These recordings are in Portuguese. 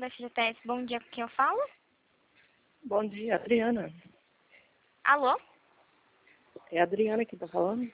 da FGTS, bom dia, com quem eu falo? Bom dia, Adriana. Alô? É a Adriana que tá falando?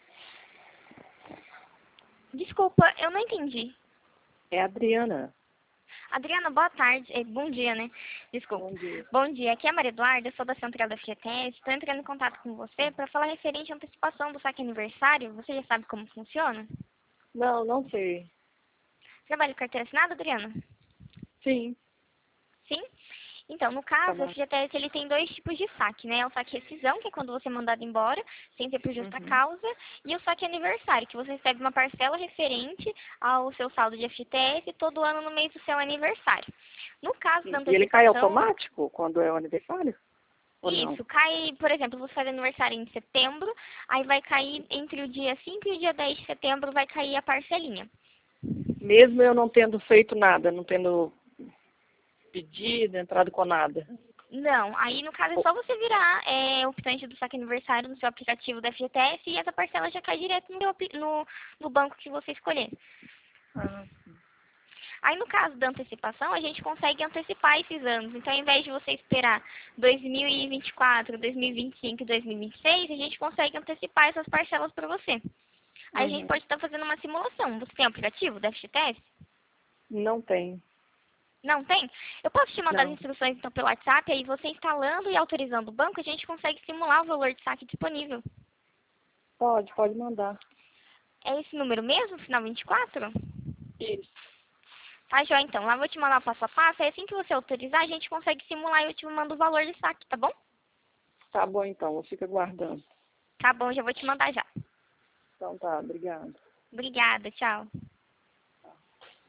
Desculpa, eu não entendi. É a Adriana. Adriana, boa tarde. Bom dia, né? Desculpa. Bom dia. Bom dia, aqui é a Maria Eduarda, eu sou da Central da FGTS. Estou entrando em contato com você para falar referente à antecipação do saque aniversário. Você já sabe como funciona? Não, não sei. Trabalha com carteira assinada, Adriana? Sim. Sim? Então, no caso, a Trabalho. FGTS ele tem dois tipos de saque, né? O saque rescisão, que é quando você é mandado embora, sem ter por justa causa, e o saque aniversário, que você recebe uma parcela referente ao seu saldo de FGTS todo ano no mês do seu aniversário. No caso da E ele cai antecipação... automático quando é o aniversário? Ou não? Isso, cai, por exemplo, você faz aniversário em setembro, aí vai cair entre o dia 5 e o dia 10 de setembro, vai cair a parcelinha. Mesmo eu não tendo feito nada, não tendo pedido, entrado com nada. Não, aí no caso é só você virar o optante do saque aniversário no seu aplicativo da FGTS e essa parcela já cai direto no banco que você escolher. Ah, Aí no caso da antecipação, a gente consegue antecipar esses anos. Então, ao invés de você esperar 2024, 2025 e 2026, a gente consegue antecipar essas parcelas para você. Aí a gente pode estar fazendo uma simulação. Você tem um aplicativo da FGTS? não tem. Não tem? Eu posso te mandar as Não. instruções então pelo WhatsApp, aí você instalando e autorizando o banco, a gente consegue simular o valor de saque disponível. Pode mandar. É esse número mesmo, final 24? Isso. Tá, joia, então. Lá eu vou te mandar o passo a passo, aí assim que você autorizar, a gente consegue simular e eu te mando o valor de saque, tá bom? Tá bom então, eu fico aguardando. Tá bom, já vou te mandar já. Então tá, obrigada. Obrigada, tchau.